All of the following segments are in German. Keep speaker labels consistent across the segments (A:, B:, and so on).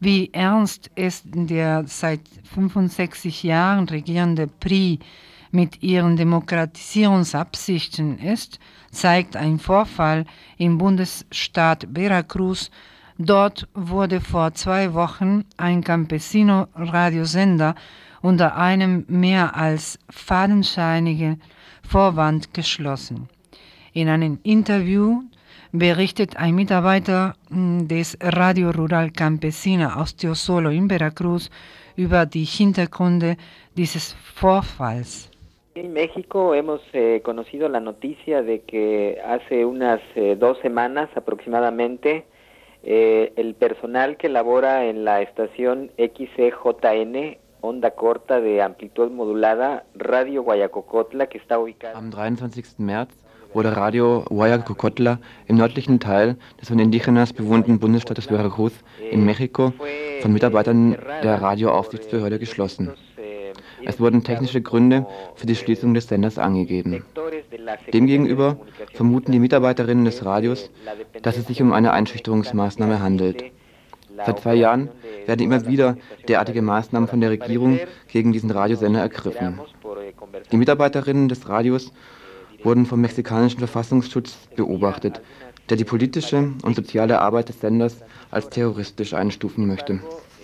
A: Wie ernst es der seit 65 Jahren regierende PRI mit ihren Demokratisierungsabsichten ist, zeigt ein Vorfall im Bundesstaat Veracruz. Dort wurde vor 2 Wochen ein Campesino-Radiosender unter einem mehr als fadenscheinigen Vorwand geschlossen. In einem Interview berichtet ein Mitarbeiter des Radio Rural Campesina aus Teosolo in Veracruz über die Hintergründe dieses Vorfalls.
B: En México hemos conocido la noticia de que hace unas 2 semanas aproximadamente el personal que labora en la estación XCJN, onda corta de amplitud modulada, Radio Guayacocotla, que está ubicada...
C: Am 23. März wurde Radio Guayacocotla im nördlichen Teil des von Indigenas bewohnten Bundesstaates Veracruz in Mexiko von Mitarbeitern der Radioaufsichtsbehörde geschlossen. Es wurden technische Gründe für die Schließung des Senders angegeben. Demgegenüber vermuten die Mitarbeiterinnen des Radios, dass es sich um eine Einschüchterungsmaßnahme handelt. Seit 2 Jahren werden immer wieder derartige Maßnahmen von der Regierung gegen diesen Radiosender ergriffen. Die Mitarbeiterinnen des Radios wurden vom mexikanischen Verfassungsschutz beobachtet, der die politische und soziale Arbeit des Senders als terroristisch einstufen möchte.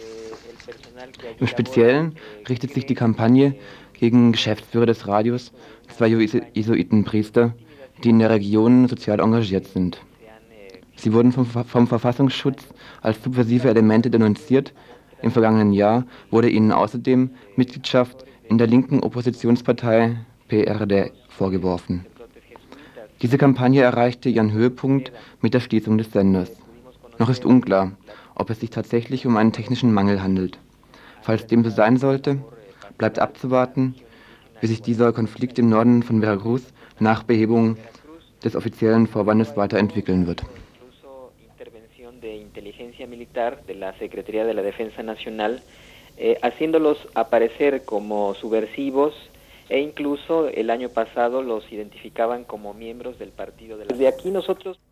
C: Im Speziellen richtet sich die Kampagne gegen Geschäftsführer des Radios, 2 Jesuitenpriester, die in der Region sozial engagiert sind. Sie wurden vom Verfassungsschutz als subversive Elemente denunziert. Im vergangenen Jahr wurde ihnen außerdem Mitgliedschaft in der linken Oppositionspartei PRD vorgeworfen. Diese Kampagne erreichte ihren Höhepunkt mit der Schließung des Senders. Noch ist unklar, ob es sich tatsächlich um einen technischen Mangel handelt. Falls dem so sein sollte, bleibt abzuwarten, wie sich dieser Konflikt im Norden von Veracruz nach Behebung des offiziellen Vorwandes weiterentwickeln wird.
B: Haciéndolos aparecer como subversivos e incluso el año pasado los identificaban como miembros del partido de la... Desde aquí nosotros